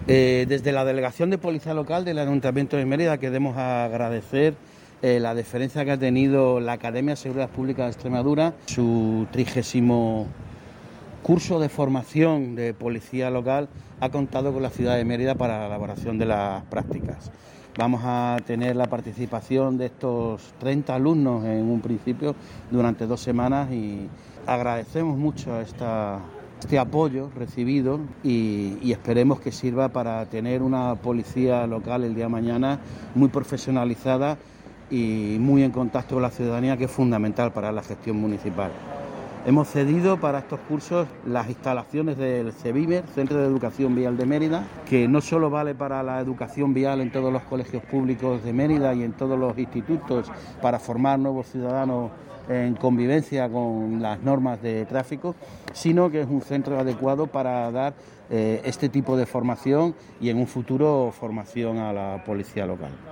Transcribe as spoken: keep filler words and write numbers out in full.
Eh, desde la Delegación de Policía Local del Ayuntamiento de Mérida queremos agradecer eh, la deferencia que ha tenido la Academia de Seguridad Pública de Extremadura, su trigésimo curso de formación de policía local ha contado con la ciudad de Mérida para la elaboración de las prácticas. Vamos a tener la participación de estos treinta alumnos en un principio durante dos semanas y agradecemos mucho esta... este apoyo recibido y, y esperemos que sirva para tener una policía local el día de mañana muy profesionalizada y muy en contacto con la ciudadanía, que es fundamental para la gestión municipal. Hemos cedido para estos cursos las instalaciones del CEVIMER, Centro de Educación Vial de Mérida, que no solo vale para la educación vial en todos los colegios públicos de Mérida y en todos los institutos para formar nuevos ciudadanos en convivencia con las normas de tráfico, sino que es un centro adecuado para dar eh, este tipo de formación y en un futuro formación a la policía local.